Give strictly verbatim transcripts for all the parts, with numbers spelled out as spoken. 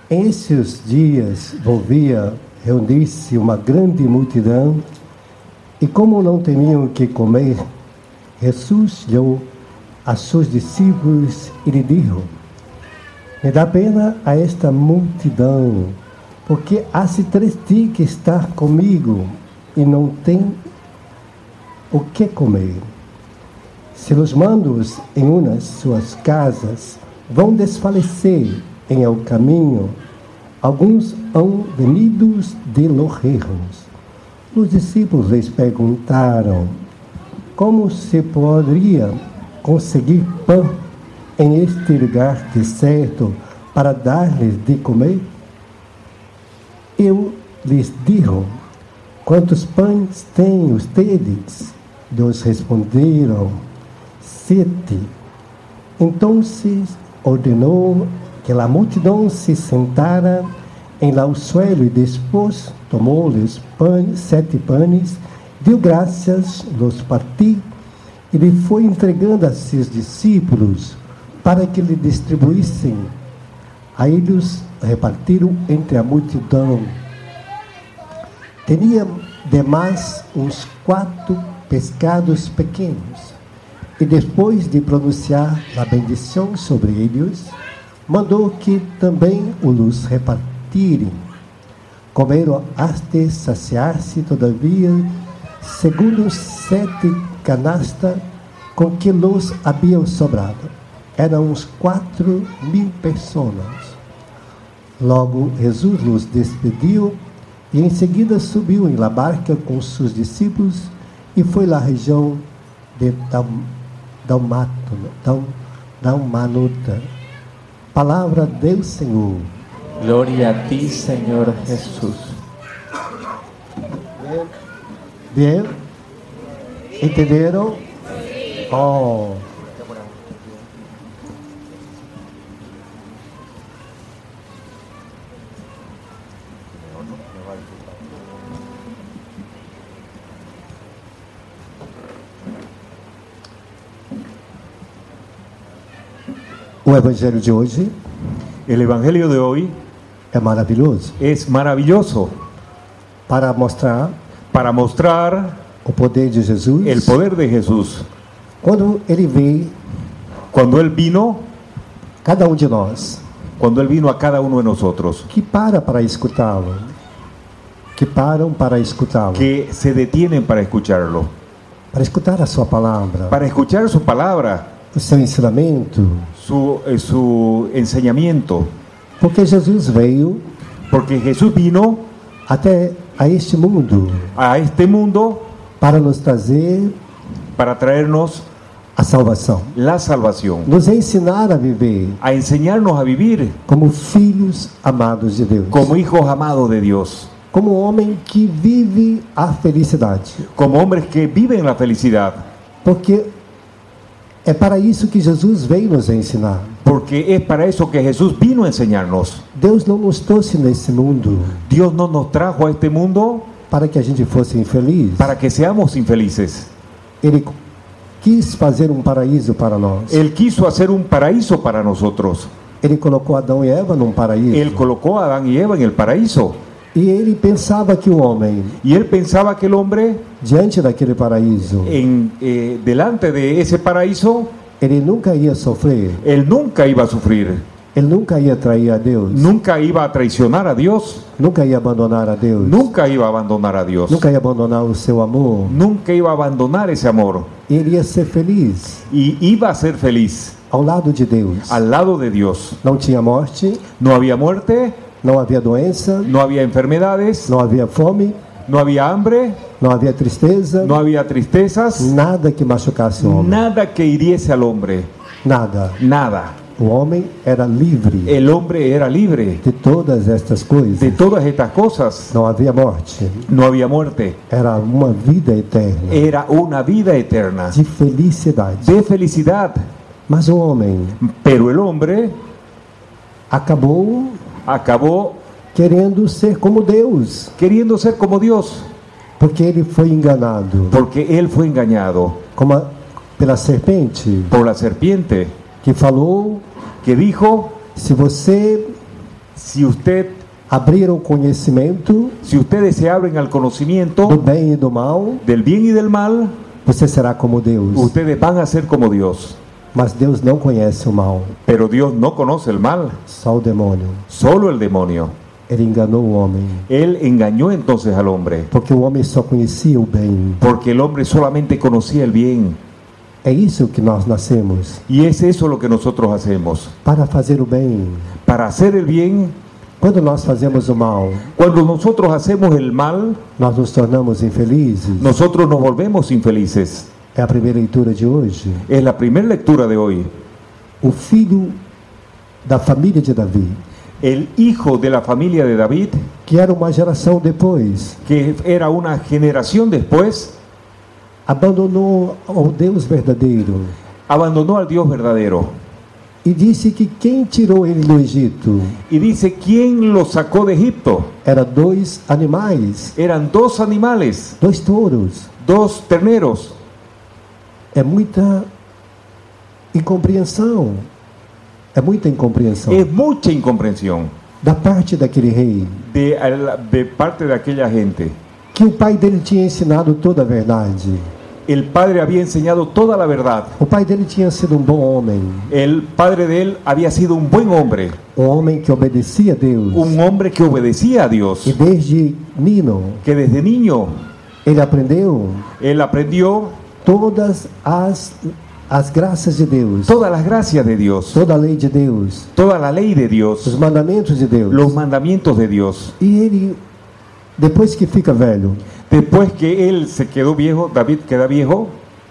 Em esses dias volvia reunir-se uma grande multidão, e como não tinham que comer, Jesus olhou a seus discípulos e lhe disse: me dá pena a esta multidão, porque há três dias que está comigo e não tem o que comer. Se os mandos em umas suas casas vão desfalecer em el caminho, alguns hão venido de longe. Os discípulos lhes perguntaram: como se poderia conseguir pão em este lugar deserto para dar-lhes de comer? Eu lhes digo: quantos pães têm ustedes? Eles responderam: sete. Então ordenou que a multidão se sentara em la suelo e depois tomou-lhes pães, sete pães, deu graças, los partiu e lhe foi entregando a seus discípulos para que lhe distribuíssem. A eles repartiram entre a multidão. Tinha demais uns quatro pescados pequenos. E depois de pronunciar a bendição sobre eles, mandou que também os repartirem. Comeram até saciar-se, todavia, segundo sete canastas com que los haviam sobrado. Eram uns quatro mil pessoas. Logo Jesus los despediu e em seguida subiu em la barca com seus discípulos e foi à região de Dalmanuta. Palavra do Senhor. Glória a ti, Senhor Jesus. Bien? Entenderam? Oh. O evangelho de hoje, el evangelio de hoy é maravilhoso. Es maravilloso para mostrar para mostrar o poder de Jesus. El poder de Jesús. Quando ele veio, cuando él vino, cada um de nós, cuando él vino a cada uno de nosotros, que para para escutá-lo, que param para escutá-lo, que se detienen para escucharlo, para escutar a sua palavra, para escuchar su palabra, o seu ensinamento, su, eh, su enseñamiento, porque Jesus veio, porque Jesús vino até a este mundo, a este mundo, para nos trazer, para traernos a salvação, la salvación, nos ensinar a viver, a enseñarnos a vivir como filhos amados de Deus, como hijos amados de Dios, como homem que vive a felicidade, como hombres que viven la felicidad, porque é para isso que Jesus veio nos ensinar. Porque es para eso que Jesús vino a enseñarnos. Deus não nos trouxe nesse mundo, Dios no nos trajo a este mundo para que a gente fosse infeliz. para que seamos infelices. Ele quis fazer um paraíso para nós. Él quiso hacer un paraíso para nosotros. Ele colocou Adão e Eva num paraíso. Él colocó a Adán y Eva en el paraíso. E ele pensava que o homem, Y él pensaba que el hombre, diante daquele paraíso, en, eh, delante de ese paraíso, ele nunca ia sofrer, él nunca iba a sufrir, ele nunca ia trair a Deus, nunca iba a traicionar a Dios, nunca ia abandonar a Deus, nunca iba a abandonar a Dios, nunca ia abandonar o seu amor. nunca iba a abandonar ese amor. Ele ia ser feliz Y iba a ser feliz ao lado de Deus. al lado de Dios. Não tinha morte, No había muerte, não havia doença, no había enfermedades, não havia fome, no había hambre, não havia tristeza, no había tristezas, nada que machucasse o homem. nada que hiriese al hombre, Nada. nada. O homem era livre El hombre era libre de todas estas coisas. de todas estas cosas. Não havia morte. No había muerte, Era uma vida eterna era una vida eterna de felicidade. de felicidad. Mas o homem Pero el hombre acabou acabó querendo ser como Deus, queriendo ser como Dios, porque ele foi enganado porque él fue engañado como a, pela serpente, por la serpiente, que falou: que dijo: se você Si usted, abrir o conhecimento si ustedes se abren al conocimiento do bem e do mal, del bien y del mal, você será como Deus. ustedes van a ser como Dios. Mas Deus não conhece o mal, Pero Dios no conoce el mal, só o demônio. solo el demonio. Ele enganou o homem, Él engañó entonces al hombre, porque o homem só conhecia o bem. porque el hombre solamente conocía el bien. É isso que nós nascemos, Y es eso lo que nosotros hacemos. para fazer o bem. Para hacer el bien, Quando nós fazemos o mal, cuando nosotros hacemos el mal, nós nos tornamos infelizes. nosotros nos volvemos infelices. É a primeira leitura de hoje. Es la primera lectura de hoy. O filho da família de Davi, El hijo de la familia de David, que era uma geração depois, que era una generación después, abandonou ao Deus verdadeiro abandonó al Dios verdadero. e disse que quem tirou ele do Egito Y dice, ¿quién lo sacó de Egipto? eram dois animais, Eran dos animales, dois touros. dos terneros. É muita incompreensão. É muita incompreensão Es mucha incomprensión da parte daquele rei, de, de parte de aquella gente. que o pai dele tinha ensinado toda a verdade. El padre había enseñado toda la verdad. O pai dele tinha sido um bom homem, El padre de él había sido un buen hombre, um homem que obedecia a Deus. un hombre que obedecía a Dios, E desde menino que desde niño ele aprendeu él aprendió todas as as graças de Deus, todas las gracias de Dios, toda a lei de Deus, toda la ley de os Dios, mandamentos de Deus. los mandamientos de Dios. E ele, depois que fica velho, Después que él se quedó viejo, David queda viejo,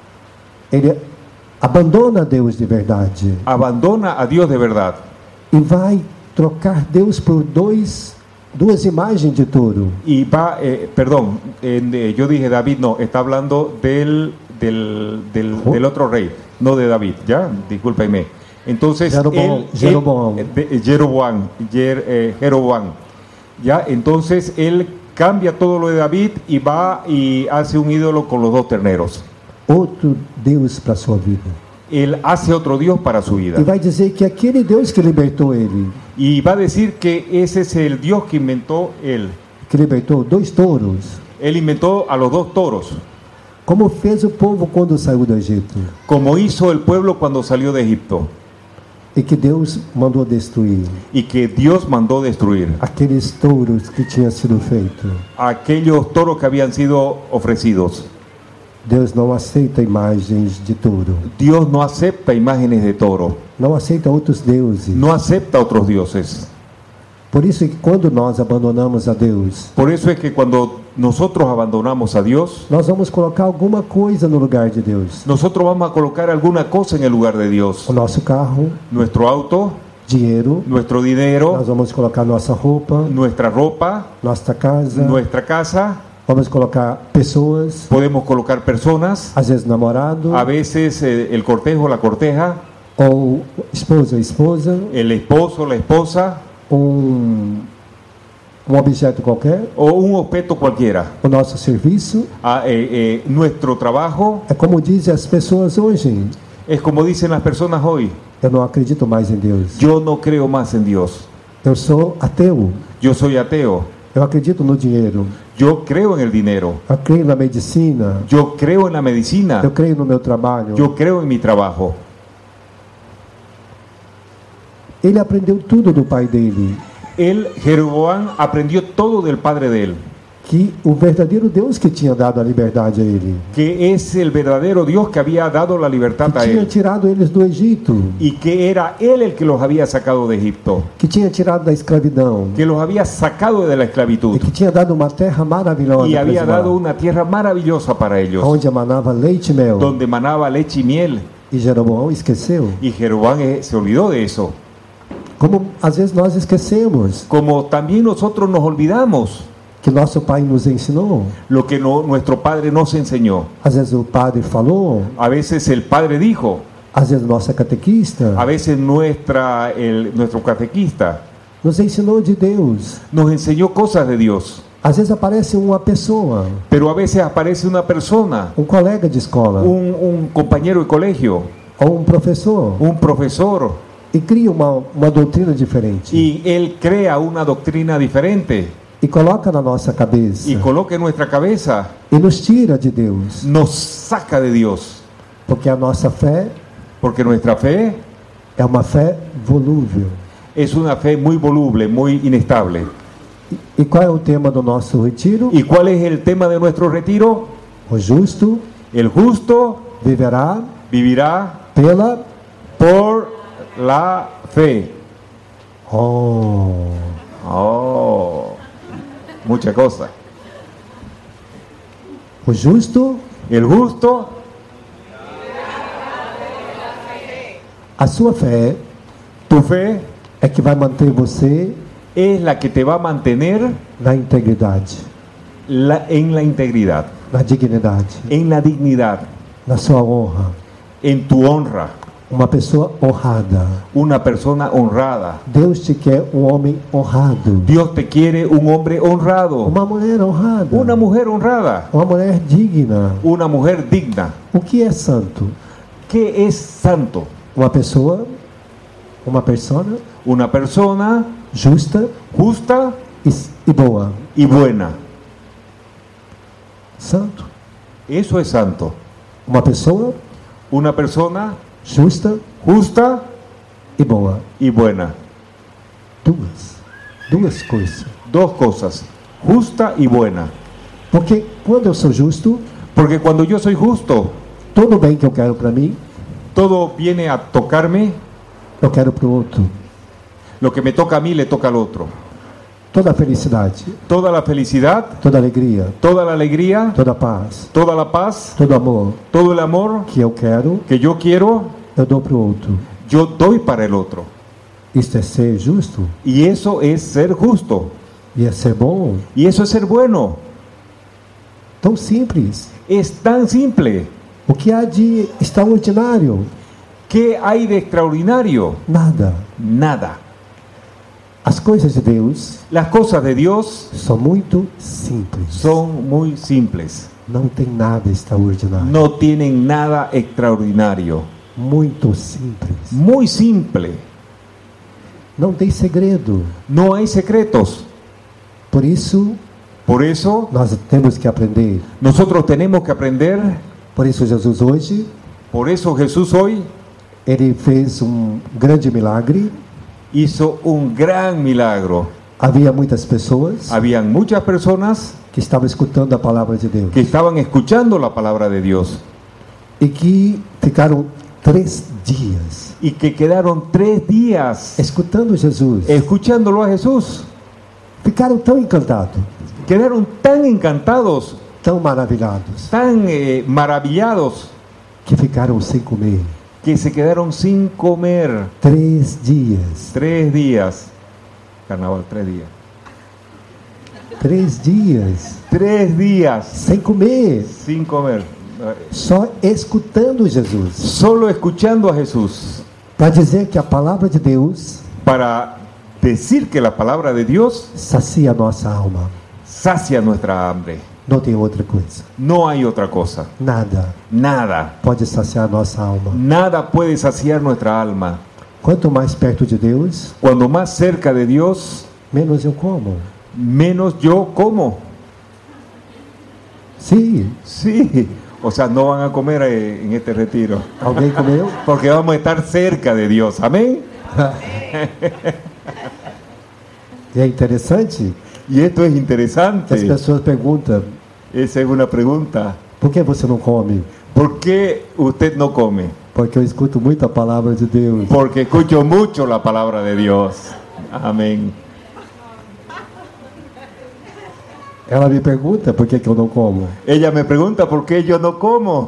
ele abandona Deus de verdade abandona a Dios de verdad e vai trocar Deus por dois duas imagens de touro. y va, eh, perdón, en, eh, yo dije David, no, está hablando del, del, del, del otro rey, no de David, ¿ya? Discúlpenme. Entonces, Jeroboam, él, Jeroboam. él- de- Jeroboam, Jer- eh, Jeroboam, ¿ya? Entonces él cambia todo lo de David y va y hace un ídolo con los dos terneros. Outro Deus para sua vida. Él hace otro Dios para su vida. E vai dizer que aquele Deus que libertou ele, Y va a decir que ese es el Dios que inventó él. que libertou dois touros, Él inventó a los dos toros, como fez o povo quando saiu do Egito, como hizo el pueblo cuando salió de Egipto, e que Deus mandou destruir y que Dios mandó destruir aqueles touros que tinham sido feitos. aquellos toros que habían sido ofrecidos. Deus não aceita imagens de touro, Dios no acepta imágenes de toro, não aceita outros deuses. no acepta otros dioses. Por isso que quando nós abandonamos a Deus, Por eso es que cuando nosotros abandonamos a Dios, nós vamos colocar alguma coisa no lugar de Deus. nosotros vamos a colocar alguna cosa en el lugar de Dios. O nosso carro, Nuestro auto, dinheiro, nuestro nós dinero, vamos colocar nossa roupa, nuestra ropa, nossa casa, nuestra casa, vamos colocar pessoas, podemos colocar personas, às vezes namorado, a veces eh, el cortejo, la corteja, ou esposa, esposa, el esposo, la esposa um, um objeto qualquer, o un objeto cualquiera. o nosso serviço. Ah, eh, eh, nuestro trabajo É como dizem as pessoas hoje, es como dicen las personas hoy, eu não acredito mais em Deus, yo no creo más en Dios, eu sou ateu, yo soy ateo, eu acredito no dinheiro, yo creo en el dinero, eu creio na medicina, yo creo en la medicina, eu creio no meu trabalho. yo creo en mi trabajo. Ele aprendeu tudo do pai dele, Él, Jeroboam, aprendió todo del padre de él, que o verdadeiro Deus que tinha dado a liberdade a ele, que es el verdadero Dios que había dado la libertad que a tinha él tirado eles do Egito, y que era él el que los había sacado de Egipto, que tinha tirado da escravidão, que los había sacado de la e esclavitud que tinha dado uma terra maravilhosa, y para había eles lá, dado una tierra maravillosa para ellos, onde manava leite e mel. donde manaba leche y miel. E Jeroboão esqueceu. Y Jeroboam eh, se olvidó de eso. Como às vezes nós esquecemos Como también nosotros nos olvidamos que nosso pai nos ensinou. lo que no- nuestro padre nos enseñó. Às vezes o padre falou, A veces el padre dijo, às vezes nossa catequista a veces nuestra, el, nuestro catequista nos ensinou de Deus. nos enseñó cosas de Dios. Às vezes aparece uma pessoa, Pero a veces aparece una persona, um colega de escola, un, un compañero de colegio, ou um professor, un profesor, e cria uma, uma doutrina diferente. y él crea una doctrina diferente E coloca na nossa cabeça. y coloca en nuestra cabeza, E nos tira de Deus. nos saca de Dios, Porque a nossa fé porque nuestra fe é uma fé volúvel. es una fe muy voluble, muy inestable. E, e qual é o tema do nosso retiro? ¿Y cuál es el tema de nuestro retiro? O justo El justo viverá vivirá pela... por la fe. Oh, Oh, mucha cosa. o justo, El justo, a sua fé tu fe, é que vai manter você es la que te va a mantener na integridade, la- en la integridad, na dignidade, en la dignidad, na sua honra. en tu honra. Uma pessoa honrada. Una persona honrada. Deus te quer um homem honrado. Dios te quiere un hombre honrado, Uma mulher honrada. una mujer honrada, Uma mulher digna. una mujer digna. O que é santo? ¿Qué es santo? Uma pessoa, uma persona Una persona justa justa e, e boa. y buena. Santo. Eso es santo. Uma pessoa Una persona justa justa e boa. y buena. Duas. Duas coisas. Dos cosas, justa y buena. Porque quando eu sou justo, Porque cuando yo soy justo, todo bem que eu quero para mim, todo viene a tocarme, eu quero para o outro. lo que me toca a mí le toca al otro. Toda a felicidade, Toda la felicidad, toda a alegria, toda la alegría, toda a paz, toda la paz, todo amor todo el amor que eu quero, que yo quiero, eu dou para o outro. yo doy para el otro. Isto é ser justo Y eso es ser justo. e é ser bom. Y eso es ser bueno. Tão simples. Es tan simple. O que há de extraordinário? ¿Qué hay de extraordinario? Nada. Nada. As coisas de Deus Las cosas de Dios são muito simples. son muy simples. Não tem nada extraordinário. No tienen nada extraordinario. Muito simples. Muy simple. Não tem segredo. No hay secretos. Por isso, Por eso, nós temos que aprender. nosotros tenemos que aprender. Por isso, Jesus hoje, Por eso Jesús hoy ele fez um grande milagre. hizo un gran milagro. Havia muitas pessoas Habían muchas personas que estavam escutando a palavra de Deus que estaban escuchando la palabra de Dios e que ficaram três dias y que quedaron tres días escutando Jesus. escuchándolo a Jesús. Ficaram tão encantados, Quedaron tan encantados, tão maravilhados, tan eh, maravillados, que ficaram sem comer. que se quedaron sin comer Três dias. tres días. Carnaval, tres días. Três dias Tres días sem comer. sin comer. Só escutando Jesus. Solo escuchando a Jesús. Para dizer que a palavra de Deus Para decir que la palabra de Dios sacia a nossa alma. sacia nuestra hambre. Não tem outra coisa. No hay otra cosa. Nada Nada. pode saciar a nossa alma. Nada puede saciar nuestra alma. Quanto mais perto de Deus, Cuando más cerca de Dios, menos eu como. menos yo como. Sim. Sí. O sea, no van a comer eh, en este retiro. Alguém comeu? Porque vamos a estar cerca de Dios. Amén. E é interessante Y esto es que as interesante. pessoas perguntam: Esa es una pregunta. por que você não come? ¿Por qué usted no come? Porque eu escuto muito a palavra de Deus. Porque escucho mucho la palabra de Dios. Amén. Ela me pergunta por que, que eu não como. Ella me pregunta por qué yo no como.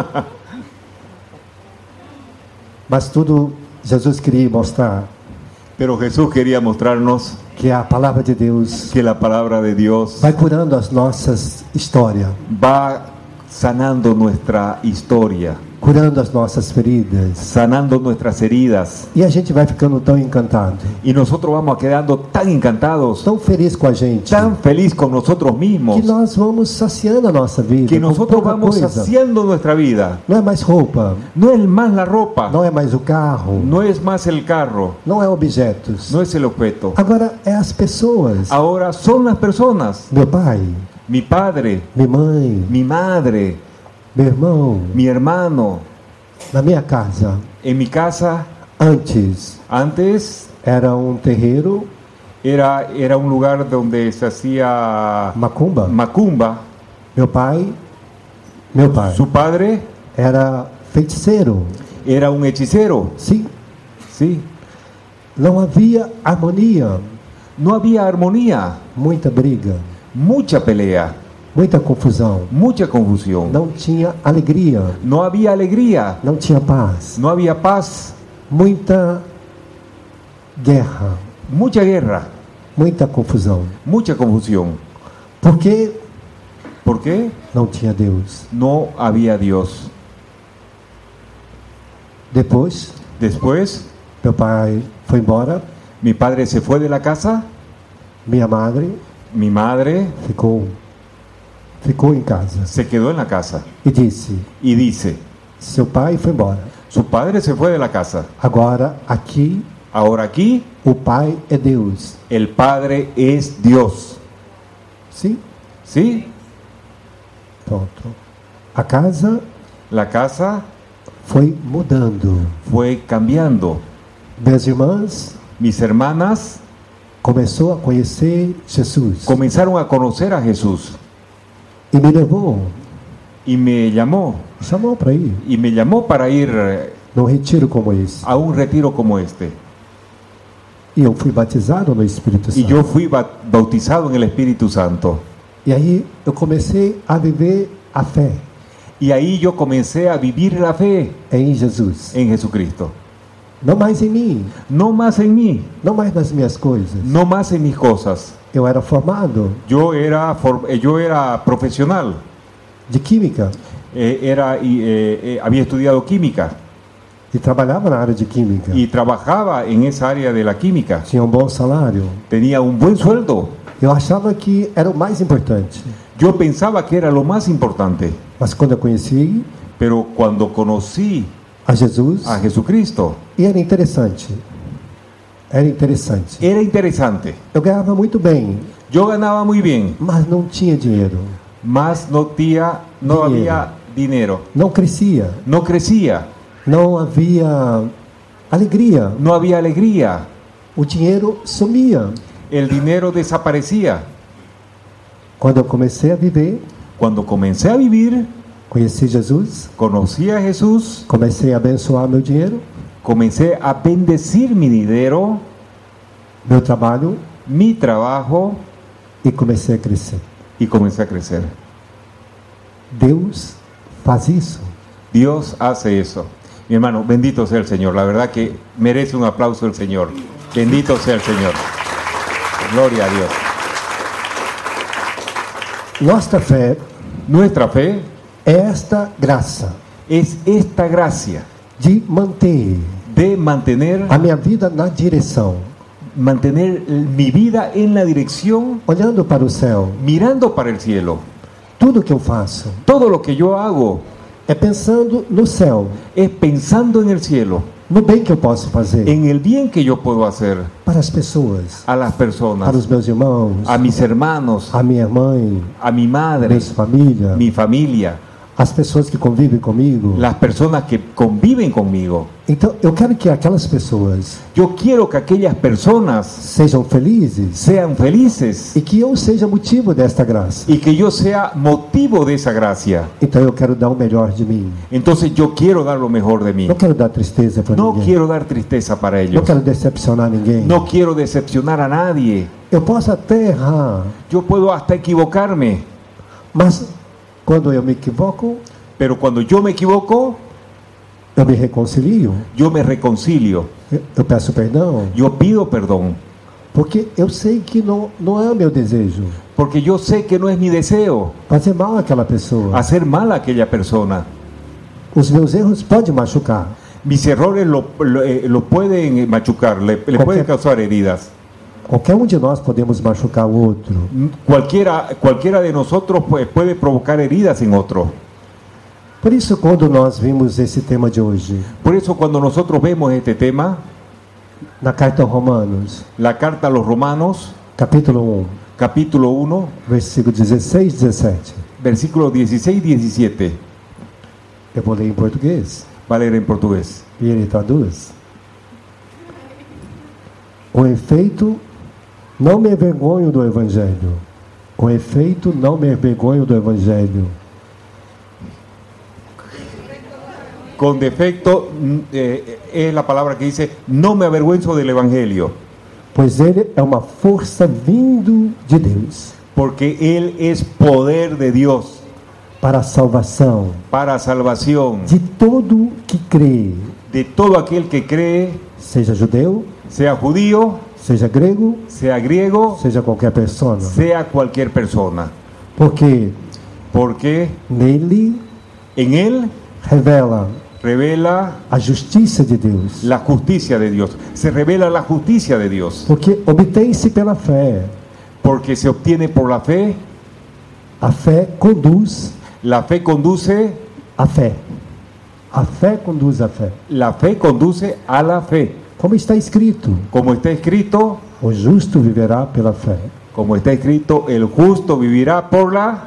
Mas tudo Jesus queria mostrar Pero Jesús quería mostrarnos que a palavra de Deus que la palabra de Dios vai curando as nossas histórias. va sanando nuestra historia. curando as nossas feridas. sanando nuestras heridas. E a gente vai ficando tão encantado, Y nosotros vamos quedando tan encantados, tão feliz com a gente, tan feliz con nosotros mismos, que nós vamos saciando a nossa vida que com nosotros pouca vamos coisa. haciendo nuestra vida. Não é mais roupa, No es más la ropa, não é mais o carro, no es más el carro, não é objetos. no es el objeto. Agora é as pessoas. Ahora son las personas. Meu pai, Mi padre, minha mãe, mi madre, meu irmão, mi hermano. na minha casa. En mi casa, Antes antes era um terreiro, era, era un lugar donde se hacía macumba. macumba. Meu pai, meu pai Su padre era feiticeiro. era un hechicero. Sim, Sí. não havia harmonia, No había armonía, muita briga, mucha pelea, muita confusão. mucha confusión. Não tinha alegria, No había alegría, não tinha paz, no había paz, muita guerra, mucha guerra, muita confusão. mucha confusión. Porque ¿Por qué? não tinha Deus. No había Dios. Depois, Después, meu pai foi embora, mi padre se fue de la casa, minha madre mi madre ficou ficou em casa se quedó en la casa e disse: y dice, seu pai foi embora. su padre se fue de la casa. Agora aqui Ahora aquí, o pai é Deus. el Padre es Dios. Sim, ¿Sí? pronto. A casa La casa foi mudando. fue cambiando. Minhas irmãs Mis hermanas começou a conhecer Jesus comenzaron a conocer a Jesús e me levou, y me llamó, chamou para ir y me llamó para ir eh, num retiro como esse. a un retiro como este. E eu fui batizado no Espírito Y Santo. yo fui ba- bautizado en el Espíritu Santo. E aí eu comecei a viver a fé Y ahí yo comencé a vivir la fe em Jesus. en Jesucristo. Não mais em mim, No más en mí, não mais nas minhas coisas. no más en mis cosas. Eu era formado Yo era, for- eh, yo era profesional, de química eh, era, y, eh, eh, había estudiado química e trabalhava na área de química. y trabajaba en esa área de la química. Tinha um bom salário. Tenía un buen sueldo. Eu achava que era o mais importante. Yo pensaba que era lo más importante, Mas quando eu conheci pero cuando conocí a Jesus, a Jesucristo, e era interessante. Era interessante. era interesante. Eu ganhava muito bem, Yo ganaba muy bien, mas não tinha dinheiro. mas no, tía, no Dinero. había dinero, Não crescia. no crecía, Não havia alegria. no había alegría, O dinheiro sumia. el dinero desaparecía. Quando eu comecei a viver, Cuando comencé a vivir, conheci Jesus, conocí a Jesús, comecei a abençoar meu dinheiro, comencé a bendecir mi dinero, meu trabalho, mi trabajo, e comecei a crescer. y comencé a crecer. Deus faz isso. Dios hace eso. Mi hermano, bendito sea el Señor. La verdad que merece un aplauso el Señor. Bendito sea el Señor. Gloria a Dios. Nossa fé Nuestra fe é esta graça es esta gracia de manter de mantener, a minha vida na direção, mantener mi vida en la dirección, olhando para o céu. mirando para el cielo. Tudo que eu faço Todo lo que yo hago é pensando no céu, es pensando en el cielo, no bem que eu posso fazer en el bien que yo puedo hacer para as pessoas, a las para personas, os meus irmãos, a mis hermanos, a minha mãe, a mi madre, minha família, mi familia, as pessoas que convivem comigo. las personas que conviven conmigo. Então, eu quero que aquelas pessoas Yo quiero que aquellas personas sejam felizes sean felices e que eu seja motivo desta graça. y que yo sea motivo de esa gracia. Então, eu quero dar o melhor de mim. Entonces yo quiero dar lo mejor de mí. Não quero dar tristeza para No ninguém. quiero dar tristeza para Não ellos. quero decepcionar ninguém. No quiero decepcionar a nadie. Eu posso até errar, Yo puedo hasta equivocarme, mas quando eu me equivoco, pero cuando yo me equivoco, eu me reconcilio. yo me reconcilio. Eu, eu peço perdão, Yo pido perdón, porque eu sei que não, não é o meu desejo porque yo sé que no es mi deseo fazer mal àquela pessoa. hacer mal a aquella persona. Os meus erros podem machucar. Mis errores lo, lo, eh, lo pueden machucar, le, le Cualquier- pueden causar heridas. Qualquer um de nós podemos machucar o outro. Cualquiera, cualquiera de nosotros pues, puede provocar heridas en otro. Por isso, quando nós vimos esse tema de hoje, Por eso cuando nosotros vemos este tema, na carta aos Romanos, la carta a los Romanos, capítulo um, capítulo uno, versículo dezesseis e dezessete. versículos dieciséis y diecisiete. Eu vou ler em português Va a leer en portugués. e ele traduz. Com efeito, não me envergonho do Evangelho. Com efeito, não me envergonho do Evangelho. Con defecto mm, eh, es la palabra que dice, no me avergüenzo del Evangelio, Pois ele é uma força vindo de Deus porque Él es poder de Dios para a salvação para salvación de todo que crê, de todo aquel que cree, seja judeu, sea judío, seja grego, sea griego, seja qualquer pessoa. sea cualquier persona. Porque Porque nele en Él revela revela a justiça de Deus. la justicia de Dios. Se revela la justicia de Dios. Porque obtém-se pela fé. Porque se obtiene por la fe. A fé conduz La fe conduce, a fé. A fé conduz a fé. la fe conduce a la fe. Como está escrito, Como está escrito, o justo viverá pela fé. como está escrito, el justo vivirá por la.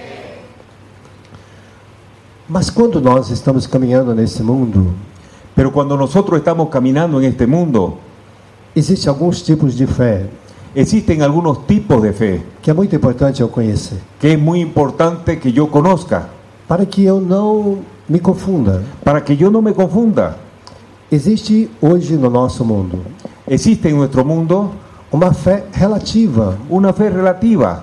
Mas quando nós estamos caminhando nesse mundo, Pero cuando nosotros estamos caminando en este mundo, existem alguns tipos de fé existen algunos tipos de fe que é muito importante eu conhecer, que es muy importante que yo conozca para que eu não me confunda. para que yo no me confunda. Existe hoje no nosso mundo Existe en nuestro mundo uma fé relativa. una fe relativa.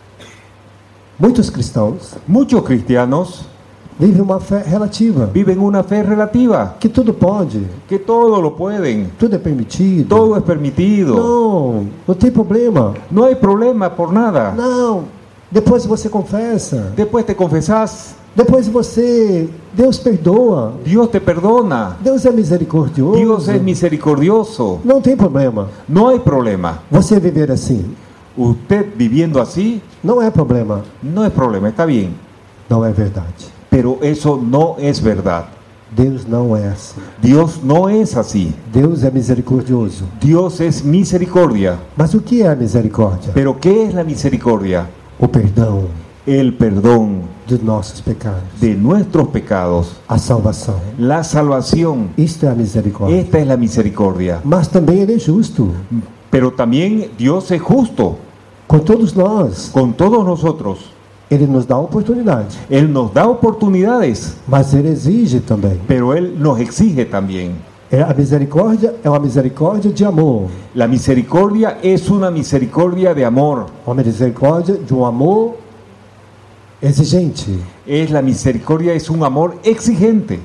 Muitos cristãos Muchos cristianos vivem uma fé relativa, viven una fe relativa, que tudo pode, que todo lo pueden, tudo é permitido. todo es permitido, Não, não tem problema. no hay problema por nada. Não, depois você confessa. Después te confesás, Depois você, Deus perdoa. Dios te perdona, Deus é misericordioso. Dios es misericordioso, Não tem problema. no hay problema. Você viver assim Usted viviendo así, não é problema. no es problema, está bien, Não é verdade. pero eso no es verdad. Deus não é assim. Dios no es así. Deus é misericordioso. Dios es misericordia. Mas o que é a misericórdia? Pero ¿qué es la misericordia? O perdão El perdón dos nossos pecados. de nuestros pecados, A salvação. la salvación. Isto é a misericórdia. Esta es la misericordia. Mas também Ele é justo Pero también Dios es justo com todos nós. con todos nosotros. Ele nos dá oportunidade, Él nos da oportunidades, mas Ele exige também. pero Él nos exige también. É, a misericórdia é uma misericórdia de amor. La misericordia es una misericordia de amor. Uma misericórdia de um amor exigente. Es la misericordia, es un amor exigente.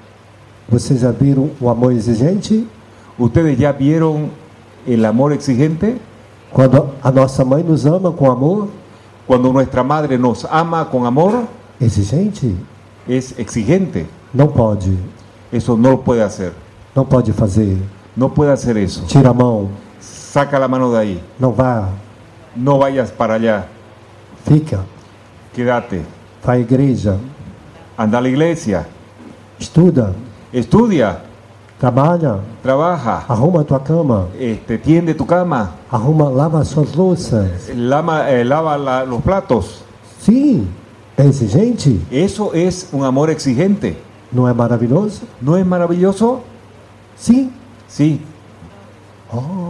Vocês já viram o amor exigente? ¿Ustedes ya vieron el amor exigente? Quando a nossa mãe nos ama com amor Cuando nuestra madre nos ama con amor, exigente, es exigente. não pode, Eso no lo puede hacer. não pode fazer. No puede hacer eso. Tira a mão, Saca la mano de ahí. não vá, No vayas para allá. fica, Quédate. vai à igreja, Anda a la iglesia. estuda, Estudia. trabalha, Trabaja. arruma a tua cama, Este, tiende tu cama. arruma, lava as suas louças. Lama- eh, lava la- los platos. Sim, é exigente, Eso es un amor exigente. não é maravilhoso? ¿No es maravilloso? Sim. Sí. Oh.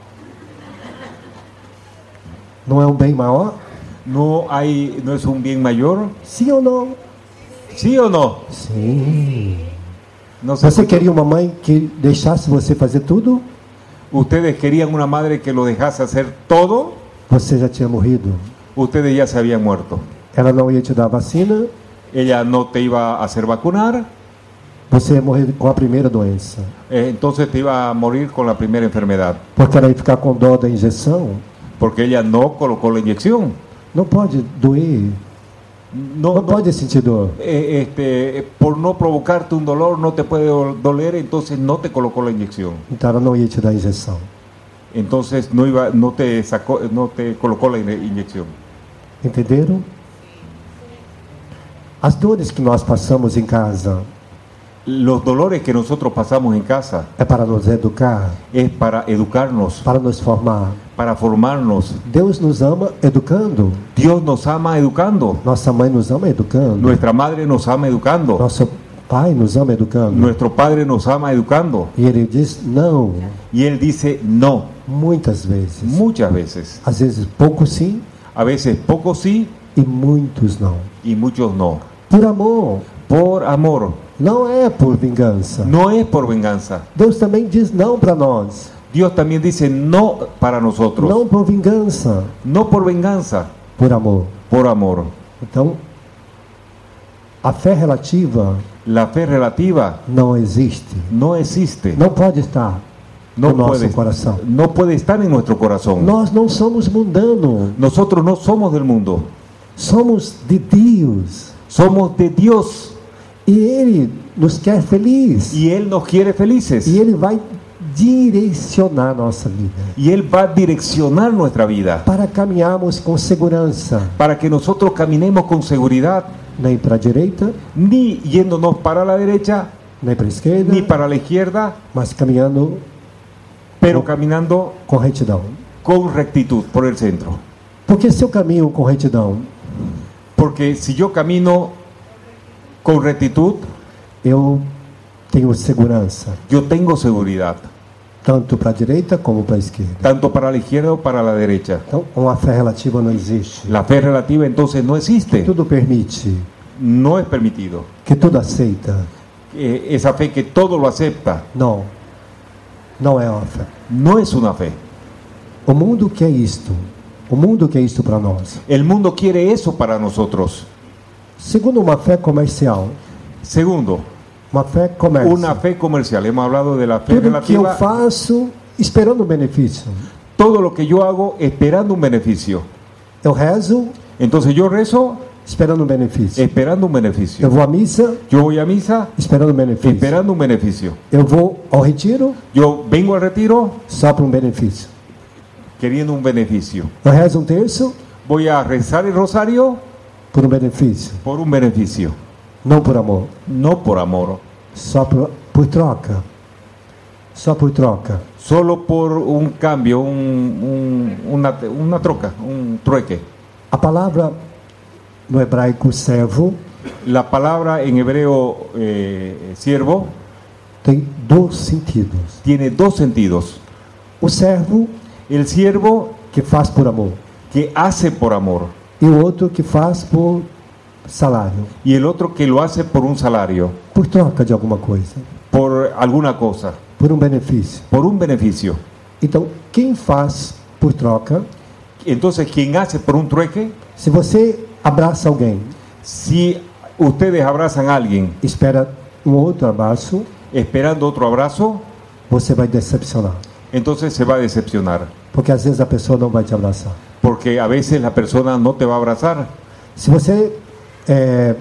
Não é um bem maior? ¿No hay, no es un bien mayor? Sim ou não? ¿Sí o no? Sim. No sé. Você queria uma mãe que deixasse você fazer tudo? ¿Ustedes querían una madre que lo dejase hacer todo? Você já tinha morrido. Ustedes ya se habían muerto. Ela não ia te dar vacina, Ella no te iba a hacer vacunar, você ia morrer com a primeira doença. eh, entonces te iba a morir con la primera enfermedad, Porque ela ia ficar com dó da injeção. porque ella no colocó la inyección. Não pode doer. no, Não no, pode sentir dor. eh, este, por no provocarte un dolor, no te puede do- doler, entonces no te colocó la inyección. Então ela não ia te dar a injeção. Entonces no iba, no te sacó, no te colocó la in- inyección. Entenderam? As dores que nós passamos em casa Los dolores que nosotros pasamos en casa é para nos educar, es para educarnos, para nos formar. para formarnos. Deus nos ama educando. Dios nos ama educando. Nossa mãe nos ama educando. Nuestra madre nos ama educando. Nosso pai nos ama educando. Nuestro padre nos ama educando. E ele diz não, Y él dice no, muitas vezes. muchas veces. Às vezes pouco sim A veces pocos sí e muitos não. y muchos no. Por amor, Por amor, não é por vingança. no es por venganza. Deus também diz não para nós. Dios también dice no para nosotros. Não por vingança, No por venganza, por amor. por amor. Então, a fé relativa La fe relativa não existe. no existe. Não pode estar No no nosso puede, coração. no puede estar en nuestro corazón. Nós não somos mundanos, Nosotros no somos del mundo. somos de Deus. Somos de Dios. E Ele nos quer feliz. Y Él nos quiere felices. E Ele vai direcionar nossa vida Y Él va a direccionar nuestra vida para caminharmos com segurança, para que nosotros caminemos con seguridad, nem para a direita, ni yéndonos para la derecha, nem para a esquerda, ni para la izquierda, mas caminhando pero caminando com retidão. con rectitud por el centro. Porque se eu caminho com retidão, Porque si yo camino con rectitud, eu tenho segurança, yo tengo seguridad, tanto para a direita como para a esquerda. tanto para la izquierda o para la derecha. Então, uma fé relativa não existe. La fe relativa entonces no existe, Tudo permite, no es permitido. que tudo aceita. Eh, esa fe que todo lo acepta, Não, não é uma fé. no es una fe. O mundo quer isto. O mundo quer isto para nós. El mundo quiere eso para nosotros. Segundo, uma fé comercial. Segundo, Uma fé comércio. una fe comercial. Hemos hablado de la fe Tudo que eu relativa. faço esperando um benefício. Todo lo que yo hago esperando un beneficio. Eu rezo Entonces yo rezo esperando um benefício. esperando un Eu beneficio. vou à missa Yo voy a misa esperando um benefício. esperando un beneficio. Eu vou ao retiro Yo vengo al retiro só para um benefício. queriendo un beneficio. Eu rezo um terço Voy a rezar el rosario por um benefício. por un beneficio, Não por amor. no por amor, Só por, por troca. Só por troca. solo por un cambio, un- un- una, una troca, un trueque. A palavra no hebraico servo La palabra en hebreo eh, siervo tem dois sentidos. tiene dos sentidos. O servo El siervo que faz por amor que hace por amor e o outro que faz por salário, y el otro que lo hace por un salario, por troca de alguma coisa, por alguna cosa, por um benefício. por un beneficio. Então, quem faz por troca, Entonces, quien hace por un trueque, se você abraça alguém, si ustedes abrazan a alguien espera um outro abraço, esperando otro abrazo, você vai decepcionar. entonces se va a decepcionar. Porque às vezes a pessoa não vai te abraçar. Porque a veces la persona no te va a abrazar. Se você é,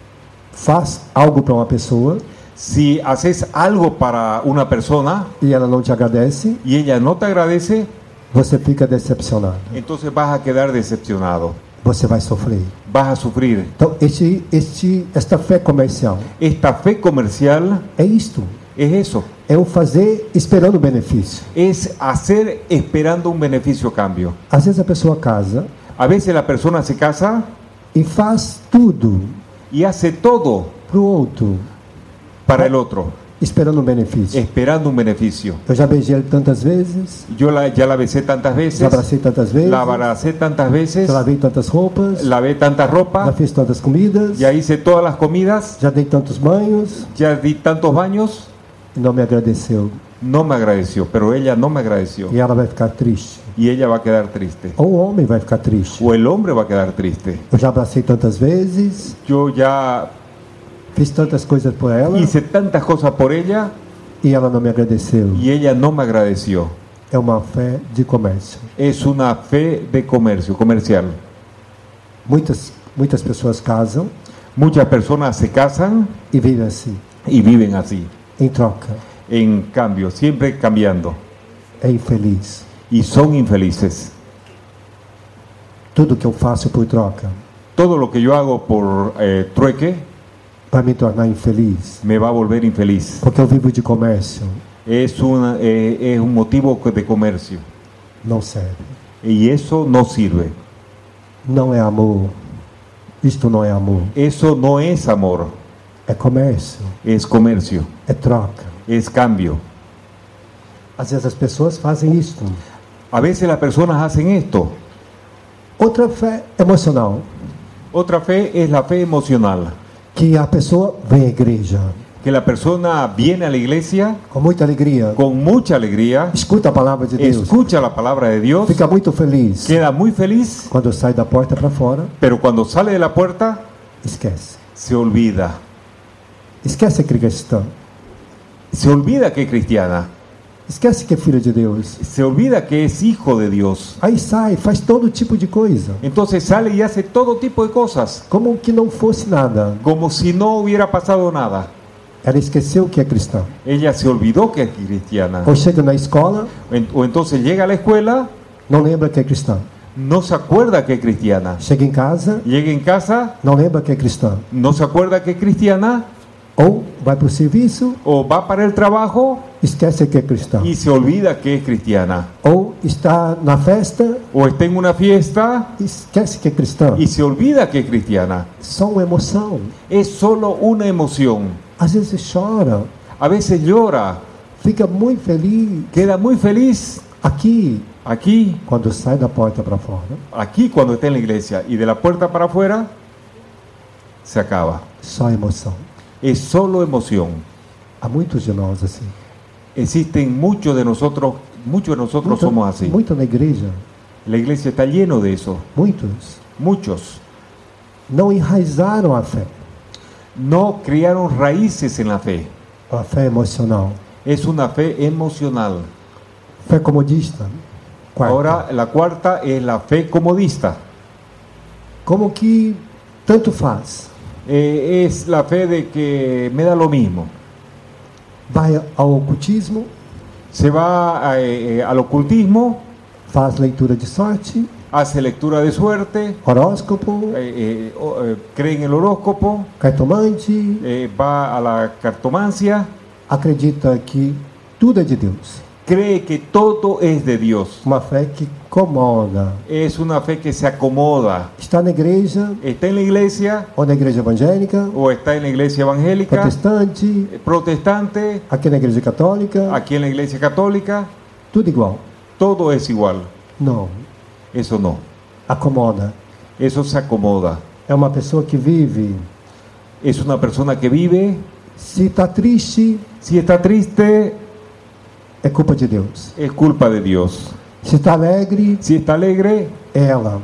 faz algo para uma pessoa Si haces algo para una persona e ela não te agradece, y ella no te agradece, você fica decepcionado. entonces vas a quedar decepcionado, Você vai sofrer. vas a sufrir. Então, este, este, esta fé comercial Esta fe comercial é isto. es eso, É o fazer esperando o benefício. es hacer esperando un beneficio a cambio. Às vezes a pessoa casa A veces la persona se casa e faz tudo y hace todo para o outro, para el otro, esperando um benefício. esperando un beneficio. Eu já beijei ele tantas vezes, Yo la, ya la besé tantas já veces, abracei tantas vezes, la abracé tantas veces, já lavei tantas roupas, lavé tanta já ropa, fiz tantas comidas, ya hice todas las comidas, já dei tantos banhos ya di tantos baños, e não me agradeceu. no me agradeció, pero ella no me agradeció E ela vai ficar triste. y ella va a quedar triste, Ou o homem vai ficar triste. o el hombre va a quedar triste. Eu já abracei tantas vezes, Yo ya fiz tantas coisas por ela hice tantas cosas por ella e ela não me agradeceu. y ella no me agradeció. É uma fé de comércio. Es una fe de comercio, comercial. Muitas Muitas pessoas casam Muchas personas se casan e vivem assim, y viven así, em troca. en cambio, siempre cambiando, É infeliz. y son infelices. Tudo que eu faço por troca Todo lo que yo hago por eh, trueque vai me tornar infeliz, me va a volver infeliz. porque eu vivo de comércio. Es, una, eh, es un motivo de comercio, Não serve. y eso no sirve. Não é amor. Isto não é amor. Eso no es amor, É comércio. es comercio, É troca. es cambio. Às vezes as pessoas fazem isto. A veces las personas hacen esto. Outra fé emocional, Otra fe es la fe emocional, que a pessoa vem à igreja que la persona viene a la iglesia com muita alegria, con mucha alegría, escuta a palavra de Deus, escucha la palabra de Dios, fica muito feliz. queda muy feliz, Quando sai da porta para fora, pero cuando sale de la puerta esquece. se olvida, Esquece que é cristã. se olvida que es cristiana, Esquece que é filho de Deus. se olvida que es hijo de Dios. Aí sai, faz todo tipo de coisa, Entonces sale y hace todo tipo de cosas, como que não fosse nada. como si no hubiera pasado nada. Ela esqueceu que é cristã. Ella se olvidó que es cristiana. Ou chega na escola, En- O entonces llega a la escuela, não lembra que é cristã. no se acuerda que es cristiana. Chega em casa, Llega en casa, não lembra que é cristã. no se acuerda que es cristiana, Ou vai para o serviço, o va para el trabajo esquece que é cristã. y se olvida que es cristiana. Ou está na festa, O está en una fiesta esquece que é cristã. y se olvida que es cristiana. Só uma emoção. Es solo una emoción. Às vezes chora, A veces llora, fica muito feliz. queda muy feliz Aqui, aquí, quando sai da porta para fora, aquí cuando está en la iglesia, y de la puerta para afuera se acaba. só emoção. Es solo emoción. Há muitos de nós assim. Existen muchos de nosotros, muchos de nosotros Muito, somos así. muito na igreja, La iglesia está lleno de eso. muitos Muchos não enraizaram a fé, no criaron raíces en la fe. a fé emocional, Es una fe emocional. fé comodista. Quarta. Ahora la cuarta es la fe comodista. Como que tanto faz. Eh, es la fe de que me da lo mismo. Vai ao ocultismo, Se va a, eh, al ocultismo, faz leitura de sorte, hace lectura de suerte, horóscopo, eh, eh, o- eh, cree en el horóscopo, cartomante, eh, va a la cartomancia, acredita que tudo é de Deus. cree que todo es de Dios. Uma fé que incomoda. Es una fe que se acomoda. Está na igreja, Está en la iglesia ou na igreja evangélica, o está en la iglesia evangélica, protestante, eh, protestante, aqui na igreja católica, aquí en la iglesia católica, tudo igual. todo es igual. Não, Eso no. acomoda. Eso se acomoda. É uma pessoa que vive. Es una persona que vive, Se está triste, si está triste, é culpa de Deus. es culpa de Dios. Se está alegre, Si está alegre, é ela.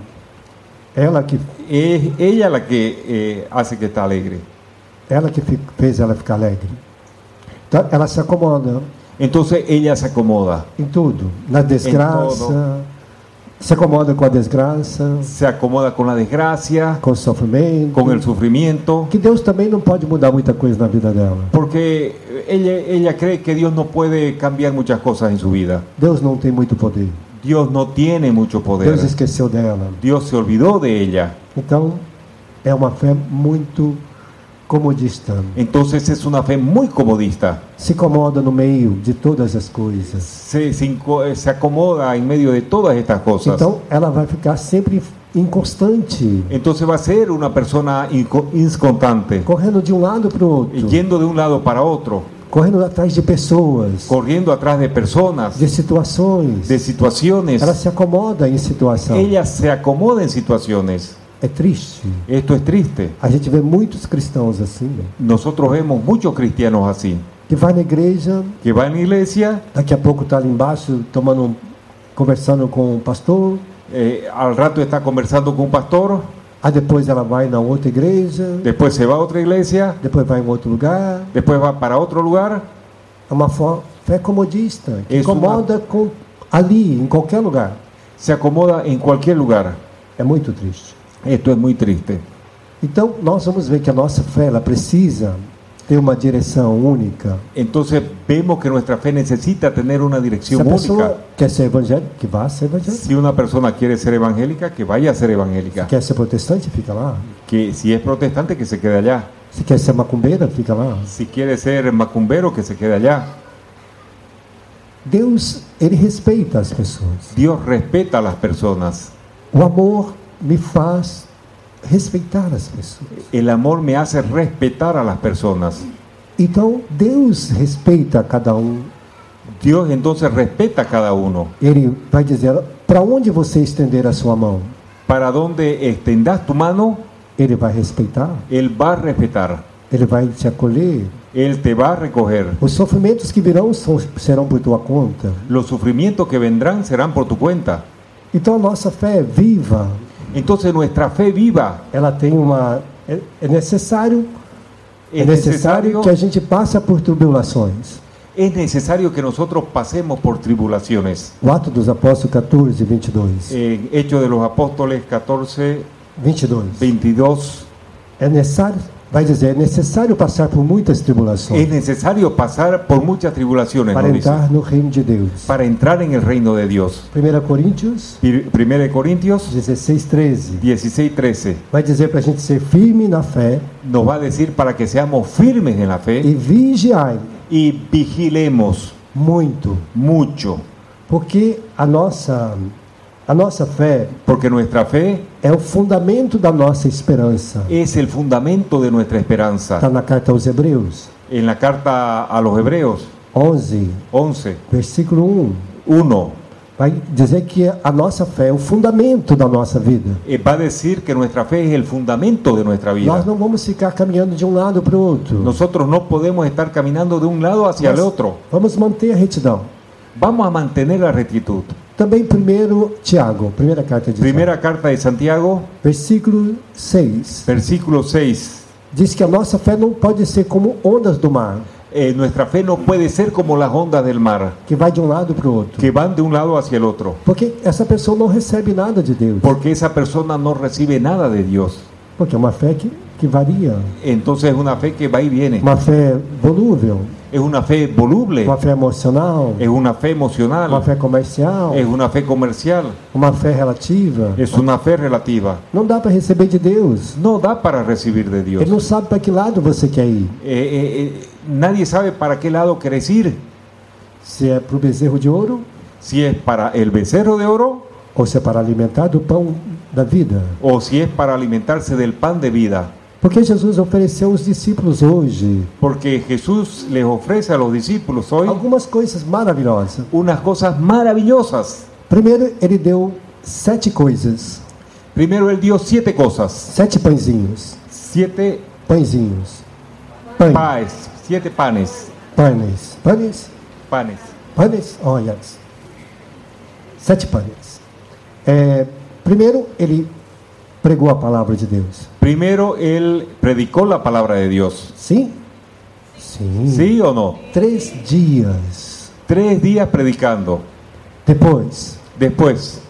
Ela que, es ella la que eh, hace que está alegre. ela que fi- fez ela ficar alegre. Então, ela se acomoda Entonces ella se acomoda, em tudo. Na desgraça, todo. se acomoda com a desgraça, se acomoda con la desgracia, com o sofrimento. con el sufrimiento, Que Deus também não pode mudar muita coisa na vida dela. porque ella, ella cree que Dios no puede cambiar muchas cosas en su vida. Deus não tem muito poder. Dios no tiene mucho poder. Deus esqueceu dela. Dios se olvidó de ella. Então, é uma fé muito comodista. Entonces es una fe muy comodista. Se acomoda no meio de todas as coisas. Se, se, inco- se acomoda en medio de todas estas cosas. Então, ela vai ficar sempre inconstante, Entonces va a ser una persona inco- inconstante, correndo de um lado para o outro, yendo de un lado para otro, correndo atrás de pessoas, corriendo atrás de personas, de situações. de situaciones. Ela se acomoda em situação. Ella se acomoda en situaciones. É triste. Esto es triste. A gente vê muitos cristãos assim, né? Nosotros vemos muchos cristianos así, Que vai na igreja, que van a la iglesia, daqui a pouco está ali embaixo tomando, um- conversando com o pastor. eh, al rato está conversando con un pastor, Aí depois ela vai na outra igreja, después se va a otra iglesia, depois vai em outro lugar. después va para otro lugar. É uma fo- fé comodista, que Isso incomoda com, ali, em qualquer lugar. Se acomoda en cualquier lugar. É muito triste. Esto es muy triste. Então, nós vamos ver que a nossa fé, ela precisa ter uma direção única. Entonces vemos que nuestra fe necesita tener una Se a dirección pessoa única. quer ser evangélica, que vá ser evangélica. Si una persona quiere ser evangélica, que vaya a ser evangélica. Se quer ser protestante, fica lá. Que si es protestante, que se quede allá. Se quer ser macumbeira, fica lá. Si quiere ser macumbero, que se quede allá. Deus, ele respeita as pessoas. Dios respeta a las personas. O amor me faz respeitar as pessoas. El amor me hace respetar a las personas. Então, Deus respeita cada um. Dios entonces respeta a cada uno. Ele vai dizer, para onde você estender a sua mão, Para donde extendas tu mano, ele vai respeitar. Él va a respetar. Ele vai te acolher. Él te va a recoger. Os sofrimentos que virão são, serão por tua conta. Los sufrimientos que vendrán serán por tu cuenta. Então, a nossa fé viva, Entonces nuestra fe viva ela tem uma... É, é necessário, é es necessário necesario, que a gente passe por tribulações. es necesario que nosotros pasemos por tribulaciones. O Ato dos Apóstolos catorze, vinte e dois. En Hechos de los Apóstoles catorce, vinte e dois. veintidós, É necessário, vai dizer, é necessário passar por muitas tribulações es necesario pasar por muchas tribulaciones, para nos dice, entrar no reino de Deus. para entrar en el reino de Dios. primeira Coríntios Primera de Corintios dezesseis, treze. dieciséis, trece Vai dizer para a gente ser firme na fé nos va a decir para que seamos firmes en la fe e vigiai y vigilemos muito, mucho, porque a nossa, a nossa fé porque nuestra fe é o fundamento da nossa esperança. es el fundamento de nuestra Está esperanza. na carta aos Hebreus, En la carta a los Hebreos onze, once, versículo um. uno, Vai dizer que a nossa fé é o fundamento da nossa vida. eh, va a decir que nuestra fe es el fundamento de nuestra Nós vida. não vamos ficar caminhando de um lado para o outro. Nosotros no podemos estar caminando de un lado hacia el Nós otro. vamos manter a retidão. Vamos a mantener la rectitud. Também primeiro Tiago, primeira carta de Tiago, Primera carta de Santiago, versículo seis. versículo seis. Diz que a nossa fé não pode ser como ondas do mar, Eh, nuestra fe no puede ser como las ondas del mar, que vai de um lado para o outro. que van de un lado hacia el otro. Porque essa pessoa não recebe nada de Deus. Porque esa persona no recibe nada de Dios. Porque é uma fé que, que varia. Entonces es una fe que va y viene. Uma fé volúvel, Es una fe voluble. uma fé emocional, Es una fe uma emocional. fé comercial, Es una fe comercial. uma fé relativa. Es una fe relativa. Não dá para receber de Deus. No da para recibir de Dios. Ele não sabe para que lado você quer ir. Eh, eh, eh, nadie sabe para qué lado querés ir. Se é para o bezerro de ouro Si es para el becerro de oro ou se é para alimentar do pão da vida. o si es para alimentarse del pan de vida. Porque Jesus ofereceu aos discípulos hoje Porque Jesús les ofrece a los discípulos hoy algumas coisas maravilhosas. unas cosas maravillosas. Primeiro, ele deu sete coisas, Primero Él dio siete cosas. sete pãezinhos, Siete pãezinhos, pães, panes. Siete panes. panes, panes, Panes. panes, oh yes, sete panes. É, primeiro, ele pregou a palavra de Deus. Primero Él predicó la palabra de Dios. Sim? Sim. ¿Sí o no? Três dias. Tres días predicando. Depois, Después,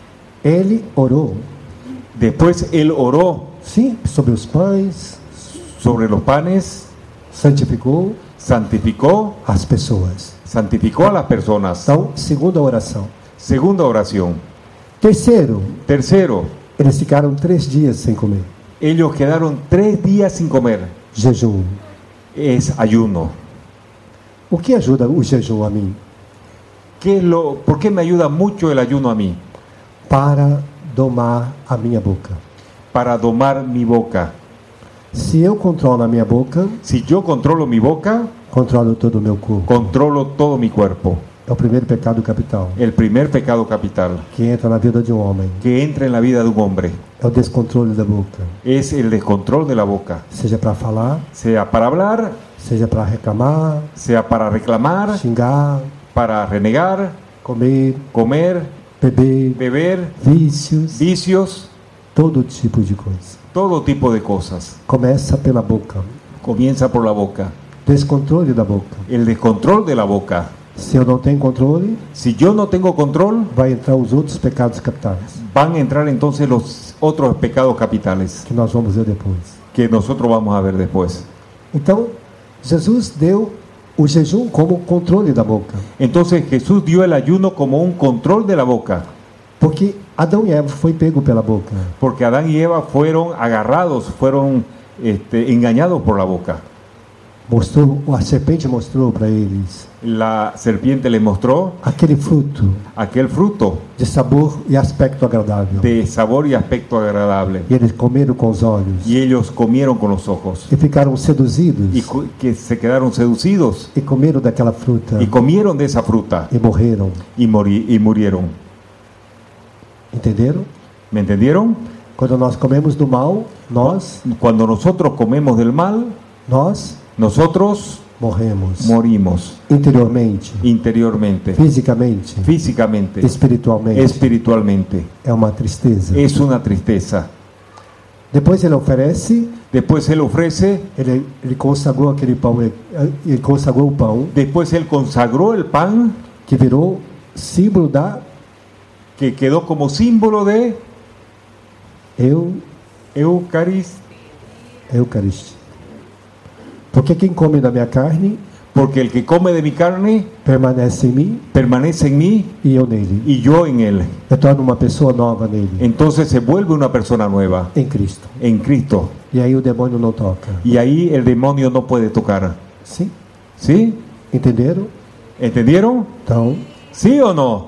ele orou. después Él oró Sim, sobre os pães, sobre los panes, santificou santificó, as pessoas. santificó a las personas. Então, segunda oração. Segunda oración. Terceiro, Tercero, eles ficaram três dias sem comer. ellos quedaron tres días sin comer. Jejum. Es ayuno. O que ajuda o jejum a mim? ¿Qué es lo, ¿Por qué me ayuda mucho el ayuno a mí? Para domar a minha boca. Para domar mi boca. Se eu controlo a minha boca, Si yo controlo mi boca, controlo todo o meu corpo. controlo todo mi cuerpo. É o primeiro pecado capital El primer pecado capital que entra na vida de um homem. que entra en la vida de un hombre É o descontrole da boca. es el descontrol de la boca. Seja para falar, Sea para hablar, seja para reclamar, sea para reclamar, xingar, para renegar, comer, comer, beber, beber, vícios, vicios, todo tipo de coisa. todo tipo de cosas. Começa pela boca. Comienza por la boca. Descontrole da boca. El descontrol de la boca. Se eu não tenho controle, Si yo no tengo control, vai entrar os outros pecados capitais. van a entrar entonces los capitales, otros pecados capitales, que nós vamos ver depois. que nosotros vamos a ver después. Então, Jesus deu o jejum como controle da boca. Entonces Jesús dio el ayuno como un control de la boca, Porque Adão e Eva foi pego pela boca. porque Adán y Eva fueron agarrados, fueron este, engañados por la boca. Mostrou, a serpente mostrou para eles La serpiente les mostró aquele fruto aquel fruto de sabor e aspecto agradável. de sabor y aspecto agradable, E eles comeram com os olhos y ellos comieron con los ojos e ficaram seduzidos y cu- que se quedaron seducidos e comeram daquela fruta y comieron de esa fruta e morreram. y, mori- y murieron. Entenderam? ¿Me entendieron? Quando nós comemos do mal, nós, Cuando nosotros comemos del mal, nós nosotros morremos morimos interiormente, interiormente, fisicamente, físicamente, espiritualmente. espiritualmente. É uma tristeza. Es una tristeza. Depois ele oferece, Después Él ofrece, ele, ele consagrou aquele pão, ele, ele consagrou o pão después Él consagró el pan que virou símbolo da que quedó como símbolo de eu, Eucaristía. Eucaristia. Porque quem come da minha carne Porque el que come de mi carne permanece em mim permanece en mí e eu nele. y yo en Él. Eu torno uma pessoa nova nele, Entonces se vuelve una persona nueva em Cristo. en Cristo. E aí o demônio não toca. Y ahí el demonio no puede tocar. Sim? ¿Sí? Entenderam? ¿Entendieron? Então, ¿Sí o no?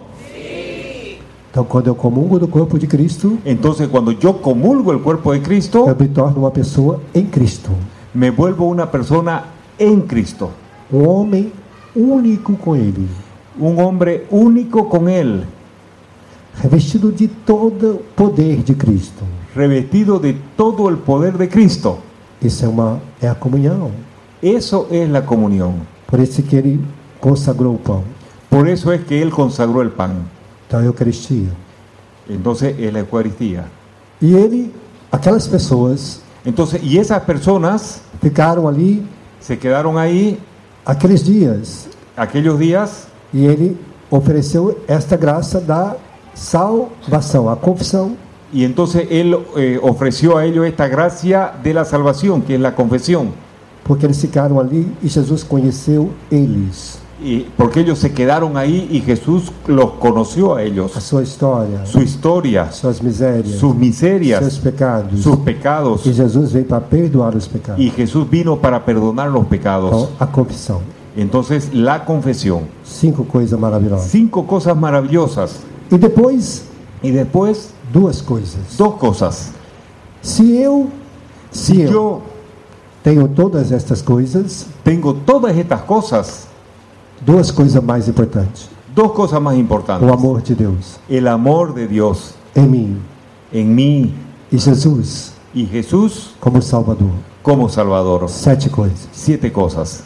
então, quando eu comungo do corpo de Cristo, Entonces cuando yo comulgo el cuerpo de Cristo, eu me torno uma pessoa em Cristo. me vuelvo una persona en Cristo. Um homem único com Ele, Un hombre único con Él, revestido de todo o poder de Cristo. revestido de todo el poder de Cristo. Isso é, uma, é a comunhão. Eso es la comunión. Por isso que Ele consagrou o pão. Por eso es que Él consagró el pan. Então, a Eucaristia. Entonces es la Eucaristía. E Ele, aquelas pessoas, Entonces, y esas personas ficaram ali se quedaron ahí aqueles dias. aquellos días E Ele ofereceu esta graça da salvação, a confissão. y entonces Él eh, ofreció a ellos esta gracia de la salvación, que es la confesión. Porque eles ficaram ali e Jesus conheceu eles, Y porque ellos se quedaron ahí y Jesús los conoció a a ellos, sua história, su historia, suas misérias, sus seus miserias, pecados. sus pecados. E Jesus veio para perdoar os pecados. Y Jesús vino para perdonar los Então, pecados. a confissão. Entonces, la confesión. Cinco coisas maravilhosas. Cinco cosas maravillosas. E depois, Y después, duas coisas. dos cosas. Se eu, se Si eu yo tenho todas estas coisas, tengo todas estas cosas, duas coisas mais importantes. dos cosas más O importantes. amor de Deus El amor de Dios em mim en mí e Jesus y Jesús como Salvador. como Salvador. Sete coisas. Siete cosas.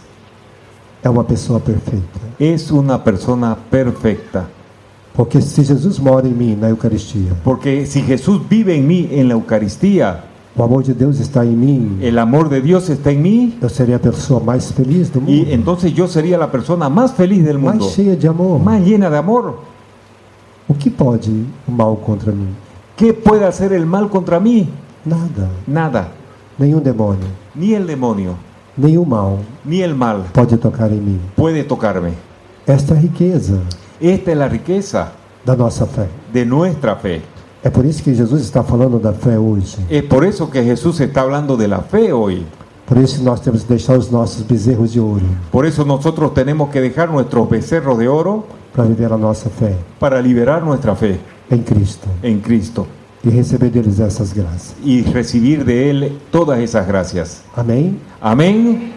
É uma pessoa perfeita. Es una persona perfecta. Porque se Jesus mora em mim na Eucaristia, Porque si Jesús vive en mí en la Eucaristía, o amor de Deus está em mim, el amor de Dios está en mí, eu seria a pessoa mais feliz do mundo, y entonces yo sería la persona más feliz del mais mundo, cheia de amor. más llena de amor. O que pode o mal contra mim? ¿Qué puede hacer el mal contra mí? Nada. Nada. Nenhum demônio, Ni el demonio, nenhum mal ni el mal pode tocar em mim. puede tocarme. Esta é a riqueza Esta es la riqueza da nossa fé. de nuestra fe. É por isso que Jesus está falando da fé hoje. Es por eso que Jesús está hablando de la fe hoy. Por isso que nós temos que deixar os nossos bezerros de ouro Por eso nosotros tenemos que dejar nuestros becerros de oro para viver a nossa fé para liberar nuestra fe em Cristo en Cristo e receber deles essas graças. y recibir de Él todas esas gracias. Amém? Amén.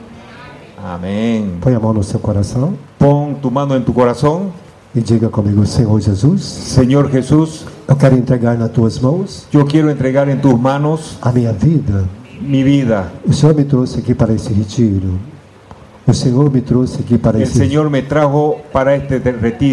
Amén. Põe a mão no seu coração Pon tu mano en tu corazón. e diga comigo: Senhor Jesus, Señor Jesús, eu quero entregar nas tuas mãos yo quiero entregar en tus manos a minha vida. mi vida. O Senhor me trouxe aqui para esse retiro. O Senhor me trouxe aqui para El esse Señor me trajo para este de- retiro,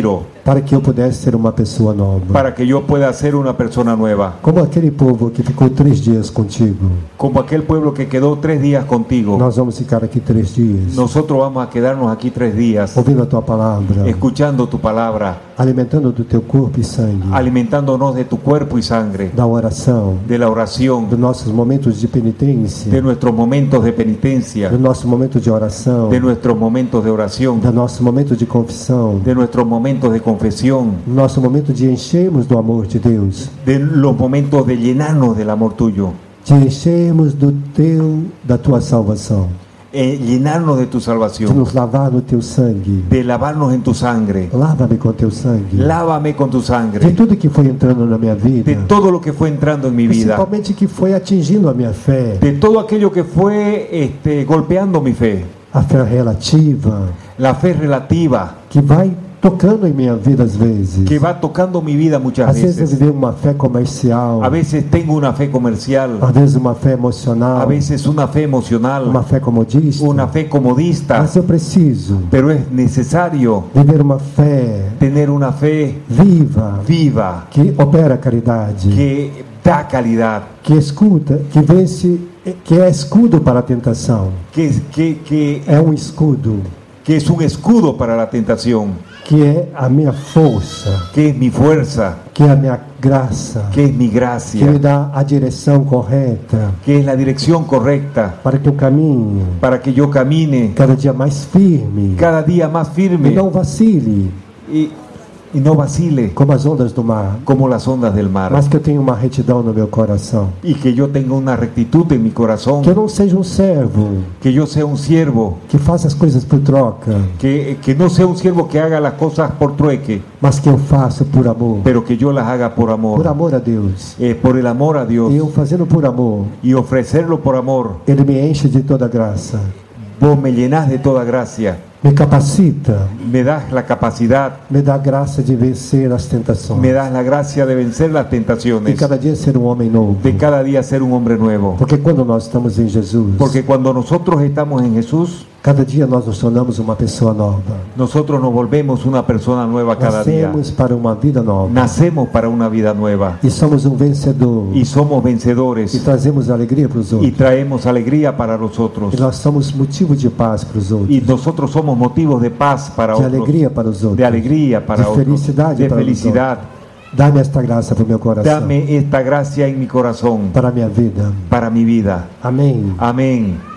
para que eu pudesse ser uma pessoa nova. para que yo pueda ser una persona nueva. Como aquele povo que ficou três dias contigo. Como aquel pueblo que quedó tres días contigo. Nós vamos ficar aqui três dias, Nosotros vamos a quedarnos aquí tres días, ouvindo a tua palavra, escuchando tu palabra, alimentando do teu corpo e sangue, alimentándonos de tu cuerpo y sangre, da oração, de la oración, dos nossos momentos de penitência, de nuestros momentos de penitencia, do nosso momento de oração, de nuestros momentos de oración, do nosso momento de confissão, de nuestros momentos de confesión, do nosso momento de enchermos do amor de Deus, de los momentos de llenarnos del amor tuyo, de enchermos do teu, da tua salvação, eh, llenarnos de tu de salvación, nos lavar no teu sangue. de lavarnos en tu sangre. Lava-me com teu sangue. Lávame con tu De sangre, tudo que foi entrando na minha vida, de todo lo que fue entrando en mi vida, principalmente que foi atingindo a minha fé, de todo aquello que fue este, golpeando mi fe, a fé relativa, la fe relativa, que vai tocando em minha vida às vezes. que va tocando mi vida muchas Às vezes eu veces. vivi uma fé comercial, A veces tengo una fe comercial, às vezes uma fé emocional, a veces una fe uma emocional, fé comodista, una fe comodista, mas eu preciso pero es necesario viver uma fé tener una fe viva, viva, que opera a caridade, que da calidad, que escuta, que vence, que é escudo para a tentação, que, que, que, é um escudo, que es un escudo para la tentación, que é a minha força, que es mi fuerza, que é a minha graça, que es mi que me gracia, dá a direção correta que es la dirección correcta para que eu caminhe para que yo camine cada dia mais firme cada día más e firme não vacile y, y no vacile como as ondas do mar, como las ondas del mar, mas que eu tenha uma retidão no meu coração, y que yo tenga una rectitud en mi corazón, que eu não seja um servo que yo sea un siervo, que faça as coisas por troca, que, que no sea un siervo que haga las cosas por trueque, mas que eu faça por amor, pero que yo las haga por por amor, amor a Deus. eh, por el amor a Dios, E eu fazendo por amor, y ofrecerlo por amor. Ele me enche de toda graça, Vos me llenás de toda gracia, me capacita, me das la capacidad, me dá graça de vencer as tentações, me das la gracia de vencer las e tentaciones, cada dia ser um homem novo. de cada día ser un hombre nuevo. Porque quando nós estamos em Jesus, Porque cuando nosotros estamos en Jesús, cada dia nós nos tornamos uma pessoa nova. nosotros nos volvemos una persona nueva cada día. Nascemos para uma vida nova. Nacemos para una vida nueva E somos um vencedor. y somos E vencedores trazemos alegria para os y outros. traemos alegría para los otros. E nós somos motivo de paz para os outros. Y nosotros somos motivos de paz para De otros, alegria para os outros. de alegría para De otros, felicidade de para os felicidad. Dá-me esta graça para o meu coração. Dame esta gracia en mi corazón Para a minha vida. para mi vida. Amém. Amén.